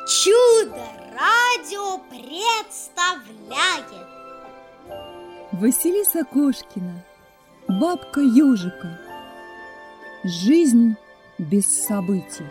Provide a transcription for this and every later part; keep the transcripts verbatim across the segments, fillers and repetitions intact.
Чудо-радио представляет Василиса Кошкина, бабка ежика. Жизнь без событий.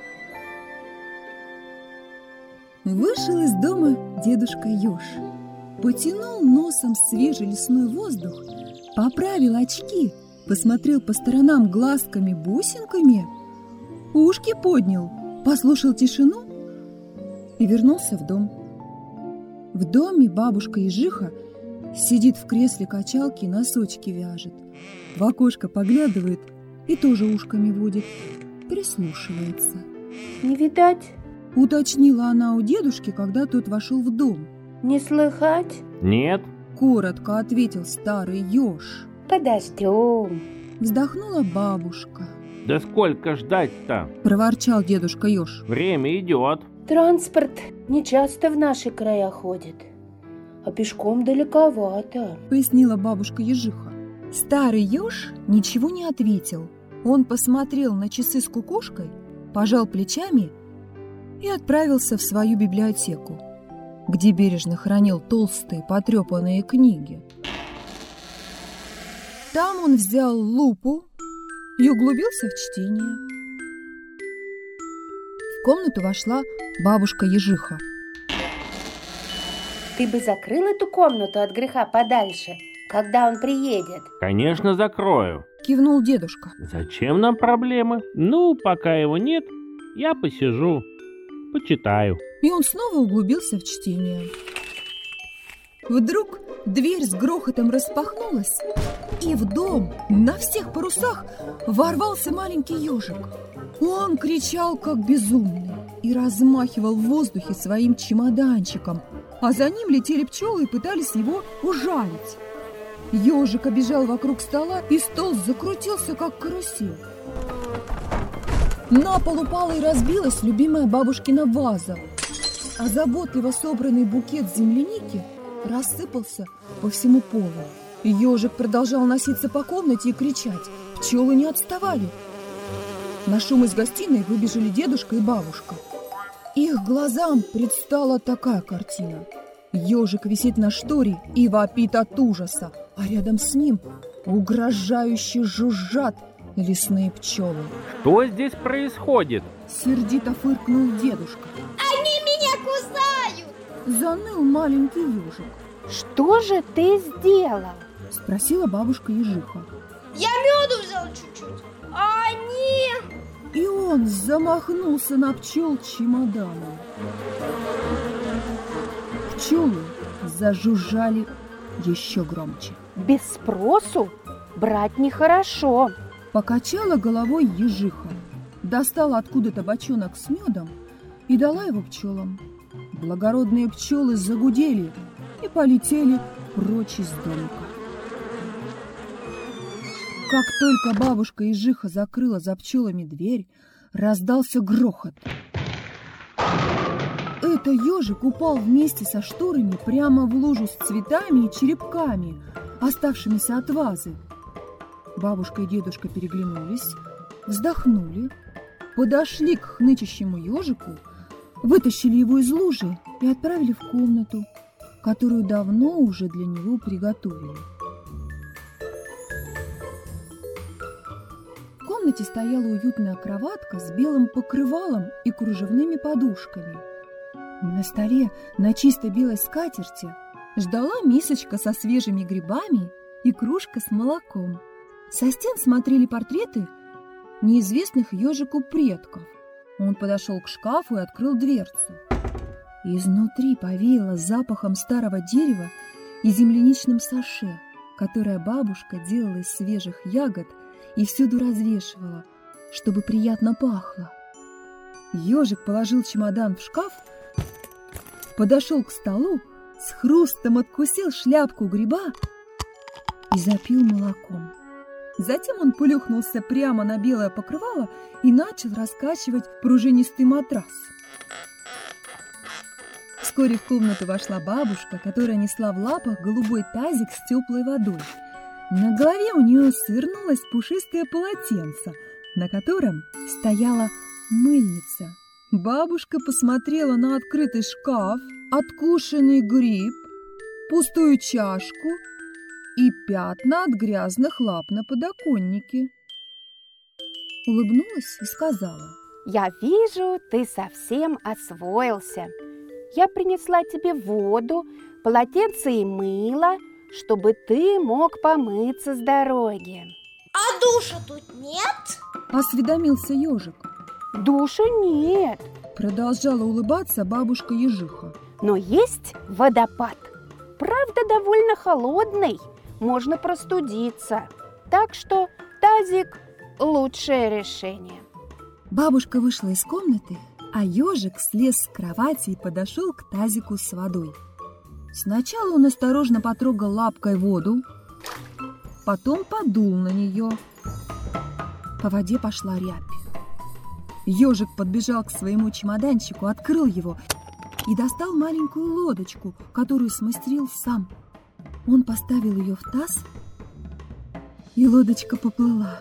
Вышел из дома дедушка еж, потянул носом свежий лесной воздух, поправил очки, посмотрел по сторонам глазками-бусинками, ушки поднял, послушал тишину и вернулся в дом. В доме бабушка-ежиха сидит в кресле качалки и носочки вяжет. В окошко поглядывает и тоже ушками водит, прислушивается. Не видать? Уточнила она у дедушки, когда тот вошел в дом. Не слыхать? Нет. Коротко ответил старый еж. Подождем. Вздохнула бабушка. Да сколько ждать-то? Проворчал дедушка еж. Время идет. Транспорт не часто в наши края ходит, а пешком далековато, пояснила бабушка ежиха. Старый еж ничего не ответил. Он посмотрел на часы с кукушкой, пожал плечами и отправился в свою библиотеку, где бережно хранил толстые потрепанные книги. Там он взял лупу и углубился в чтение. В комнату вошла бабушка-ежиха. Ты бы закрыл эту комнату от греха подальше, когда он приедет. Конечно, закрою. Кивнул дедушка. Зачем нам проблемы? Ну, пока его нет, я посижу, почитаю. И он снова углубился в чтение. Вдруг дверь с грохотом распахнулась, и в дом на всех парусах ворвался маленький ежик. Он кричал, как безумный, и размахивал в воздухе своим чемоданчиком, а за ним летели пчелы и пытались его ужалить. Ежик обежал вокруг стола, и стол закрутился, как карусель. На пол упала и разбилась любимая бабушкина ваза, а заботливо собранный букет земляники рассыпался по всему полу. Ежик продолжал носиться по комнате и кричать. Пчелы не отставали. На шум из гостиной выбежали дедушка и бабушка. Их глазам предстала такая картина. Ежик висит на шторе и вопит от ужаса, а рядом с ним угрожающе жужжат лесные пчелы. Что здесь происходит? Сердито фыркнул дедушка. Они меня кусают! Заныл маленький ежик. Что же ты сделал? Спросила бабушка-ежиха. Я меду взял чуть-чуть, а они... И он замахнулся на пчел чемоданом. Пчелы зажужжали еще громче. Без спросу брать нехорошо. Покачала головой ежиха, достала откуда-то бочонок с медом и дала его пчелам. Благородные пчелы загудели и полетели прочь из домика. Как только бабушка-ежиха закрыла за пчелами дверь, раздался грохот. Это ежик упал вместе со шторами прямо в лужу с цветами и черепками, оставшимися от вазы. Бабушка и дедушка переглянулись, вздохнули, подошли к хнычащему ежику, вытащили его из лужи и отправили в комнату, которую давно уже для него приготовили. В комнате стояла уютная кроватка с белым покрывалом и кружевными подушками. На столе на чисто белой скатерти ждала мисочка со свежими грибами и кружка с молоком. Со стен смотрели портреты неизвестных ежику предков. Он подошел к шкафу и открыл дверцу. Изнутри повеяло запахом старого дерева и земляничным саше, которое бабушка делала из свежих ягод и всюду развешивала, чтобы приятно пахло. Ежик положил чемодан в шкаф, подошел к столу, с хрустом откусил шляпку гриба и запил молоком. Затем он плюхнулся прямо на белое покрывало и начал раскачивать пружинистый матрас. Вскоре в комнату вошла бабушка, которая несла в лапах голубой тазик с теплой водой. На голове у нее свернулось пушистое полотенце, на котором стояла мыльница Бабушка посмотрела на открытый шкаф, откушенный гриб, пустую чашку и пятна от грязных лап на подоконнике. Улыбнулась и сказала: Я вижу, ты совсем освоился. Я принесла тебе воду, полотенце и мыло, чтобы ты мог помыться с дороги. А душа тут нет? Осведомился ежик. Душа нет, Продолжала улыбаться бабушка-ежиха. но есть водопад. Правда, довольно холодный, можно простудиться. Так что тазик – лучшее решение. Бабушка вышла из комнаты, а ежик слез с кровати и подошел к тазику с водой. Сначала он осторожно потрогал лапкой воду, потом подул на нее. По воде пошла рябь. Ежик подбежал к своему чемоданчику, открыл его и достал маленькую лодочку, которую смастерил сам. Он поставил ее в таз, и лодочка поплыла.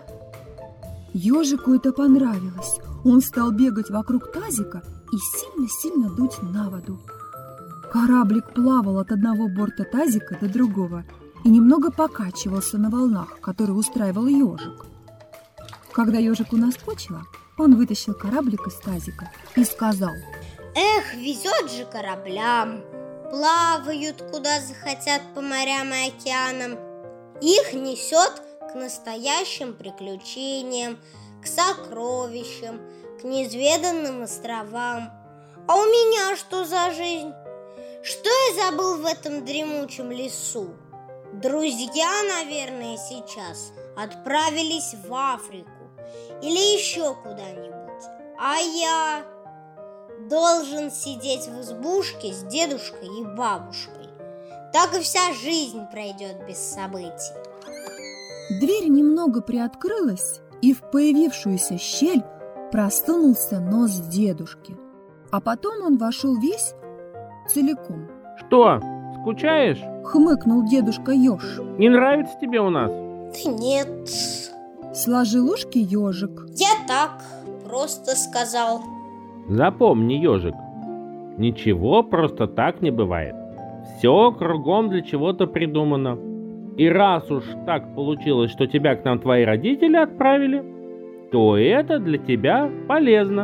Ежику это понравилось. Он стал бегать вокруг тазика и сильно-сильно дуть на воду. Кораблик плавал от одного борта тазика до другого и немного покачивался на волнах, которые устраивал ежик. Когда ежику наскучило, он вытащил кораблик из тазика и сказал: Эх, везет же кораблям. Плавают, куда захотят по морям и океанам. Их несет к настоящим приключениям, к сокровищам, к неизведанным островам. А у меня что за жизнь? Что я забыл в этом дремучем лесу? Друзья, наверное, сейчас отправились в Африку или еще куда-нибудь. А я должен сидеть в избушке с дедушкой и бабушкой. Так и вся жизнь пройдет без событий. Дверь немного приоткрылась, и в появившуюся щель просунулся нос дедушки. А потом он вошел весь целиком. Что, скучаешь? Хмыкнул дедушка еж. Не нравится тебе у нас? Да нет, Сложил ушки ежик. я так просто сказал. Запомни, ежик, ничего просто так не бывает. Все кругом для чего-то придумано. И раз уж так получилось, что тебя к нам твои родители отправили, то это для тебя полезно.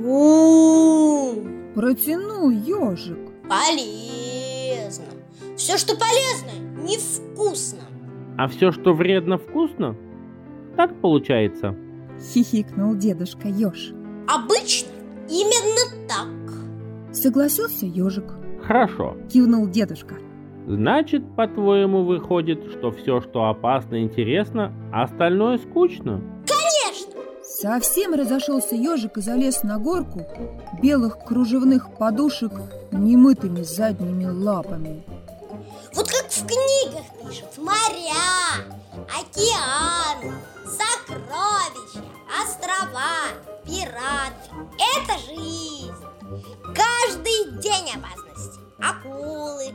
У-у-у, Протянул ежик. полезно. Все, что полезно, невкусно. А все, что вредно, вкусно? Так получается. Хихикнул дедушка еж. Обычно именно так. Согласился ежик. Хорошо. Кивнул дедушка. Значит, по-твоему, выходит, что все, что опасно, интересно, а остальное скучно? Конечно. Совсем разошелся ежик и залез на горку белых кружевных подушек немытыми задними лапами. Вот как в книгах пишут: моря, океаны, сокровища, острова, пираты. Это жизнь. Каждый день опасности. Акулы,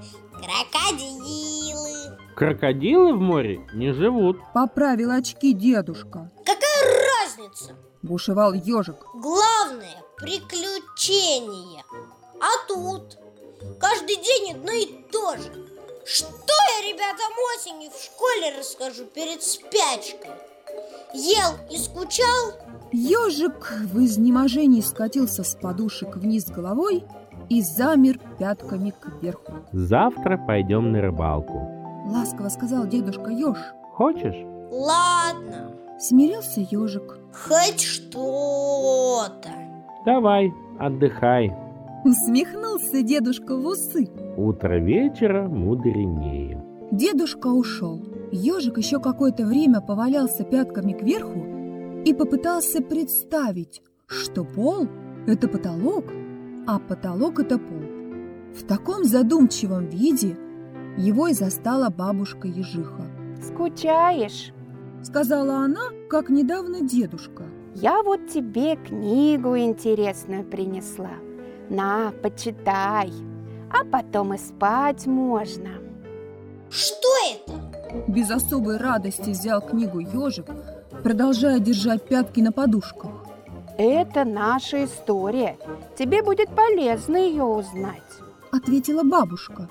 крокодилы. Крокодилы в море не живут. Поправил очки дедушка. Какая разница? Бушевал ежик. Главное – приключения. А тут каждый день одно и то же. Что я ребятам осенью в школе расскажу перед спячкой? Ел и скучал? Ежик в изнеможении скатился с подушек вниз головой и замер пятками кверху. Завтра пойдем на рыбалку. Ласково сказал дедушка еж. Хочешь? Ладно, Смирился ежик. хоть что-то. Давай, отдыхай. Усмехнулся дедушка в усы. Утро вечера мудренее. Дедушка ушел. Ежик еще какое-то время повалялся пятками кверху и попытался представить, что пол – это потолок, а потолок – это пол. В таком задумчивом виде его и застала бабушка-ежиха. Скучаешь? Сказала она, как недавно дедушка. Я вот тебе книгу интересную принесла. На, почитай, а потом и спать можно. Что это? Без особой радости взял книгу ежик, продолжая держать пятки на подушках. Это наша история. Тебе будет полезно ее узнать. Ответила бабушка.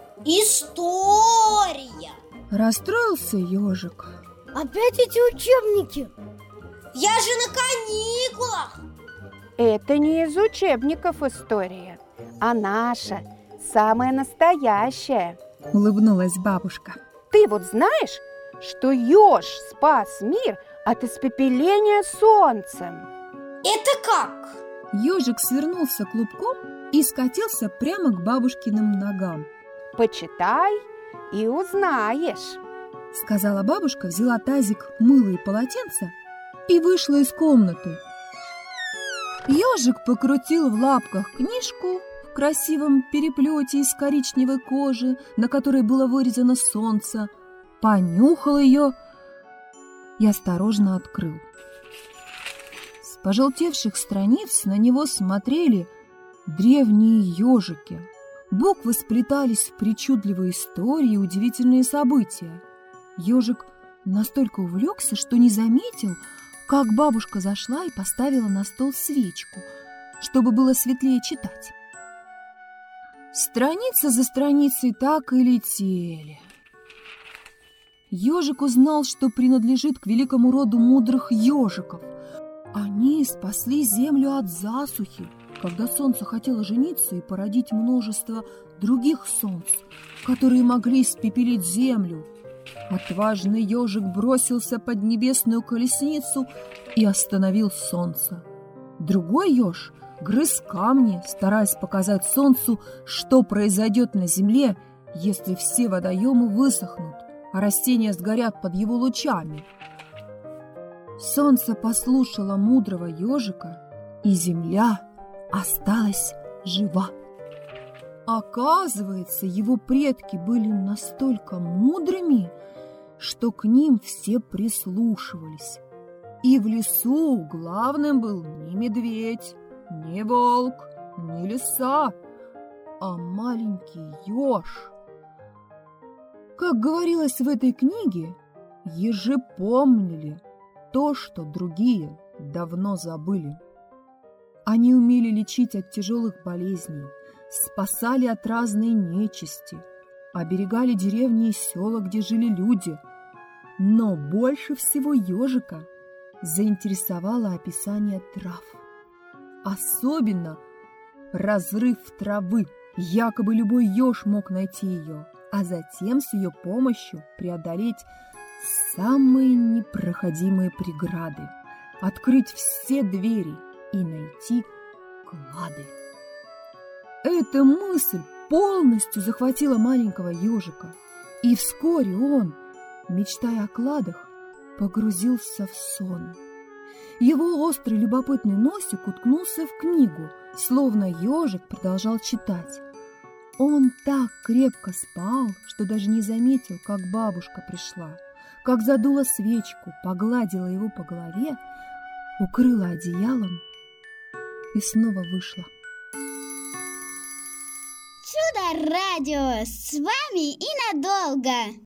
История! Расстроился ежик. Опять эти учебники? Я же на каникулах! Это не из учебников история, а наша, самая настоящая. Улыбнулась бабушка. Ты вот знаешь, что еж спас мир от испепеления солнцем? Это как? Ежик свернулся клубком и скатился прямо к бабушкиным ногам. Почитай и узнаешь. Сказала бабушка, взяла тазик, мыло и полотенце и вышла из комнаты. Ежик покрутил в лапках книжку в красивом переплете из коричневой кожи, на которой было вырезано солнце, понюхал ее и осторожно открыл. С пожелтевших страниц на него смотрели древние ежики. Буквы сплетались в причудливые истории и удивительные события. Ежик настолько увлекся, что не заметил, как бабушка зашла и поставила на стол свечку, чтобы было светлее читать. Страница за страницей так и летели. Ежик узнал, что принадлежит к великому роду мудрых ежиков. Они спасли землю от засухи, когда солнце хотело жениться и породить множество других солнц, которые могли испепелить землю. Отважный ежик бросился под небесную колесницу и остановил солнце. Другой еж грыз камни, стараясь показать солнцу, что произойдет на земле, если все водоемы высохнут, а растения сгорят под его лучами. Солнце послушало мудрого ежика, и земля осталась жива. Оказывается, его предки были настолько мудрыми, что к ним все прислушивались. И в лесу главным был не медведь, не волк, не лиса, а маленький еж. Как говорилось в этой книге, ежи помнили то, что другие давно забыли. Они умели лечить от тяжелых болезней, спасали от разной нечисти, оберегали деревни и села, где жили люди. Но больше всего ежика заинтересовало описание трав. Особенно разрыв травы. Якобы любой еж мог найти ее, а затем с ее помощью преодолеть самые непроходимые преграды, открыть все двери и найти клады. Эта мысль полностью захватила маленького ежика, и вскоре он, мечтая о кладах, погрузился в сон. Его острый любопытный носик уткнулся в книгу, словно ежик продолжал читать. Он так крепко спал, что даже не заметил, как бабушка пришла, как задула свечку, погладила его по голове, укрыла одеялом и снова вышла. Чудо-радио с вами и надолго!